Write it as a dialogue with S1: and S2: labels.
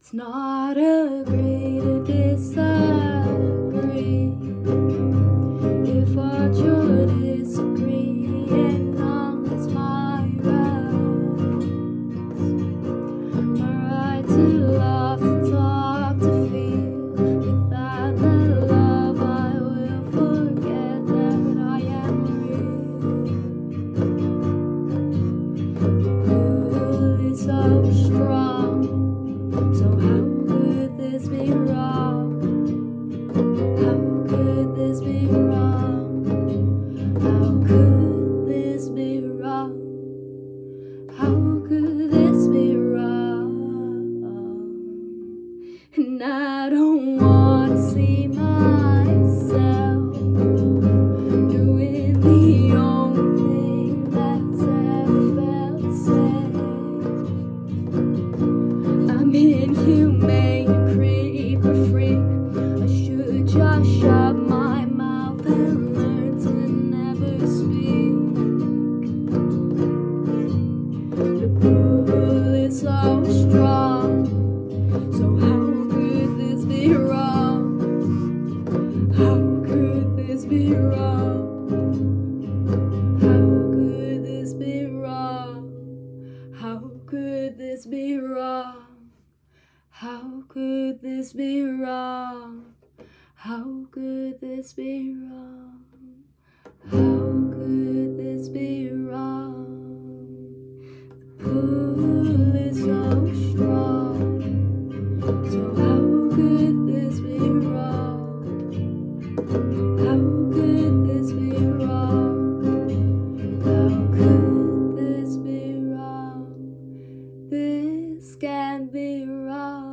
S1: It's not agree to disagree. If what you're disagreeing on is my right to love, to talk, to feel. Without that love, I will forget that I am real. The pull is so strong. So how could this be wrong? How could this be wrong? How could this be wrong? How could this be wrong? And I don't want to see myself doing the only thing that's ever felt safe. I'm inhumane, a creep, a freak. I should just shut my mouth and learn to never speak. The pull is so strong. So how could this be wrong? How could this be wrong? How could this be wrong? How could this be wrong? How could this be wrong? How could this be wrong? How could this be wrong? The pull is so strong. So how could this be wrong? How could this be wrong? How could this be wrong? This can't be wrong.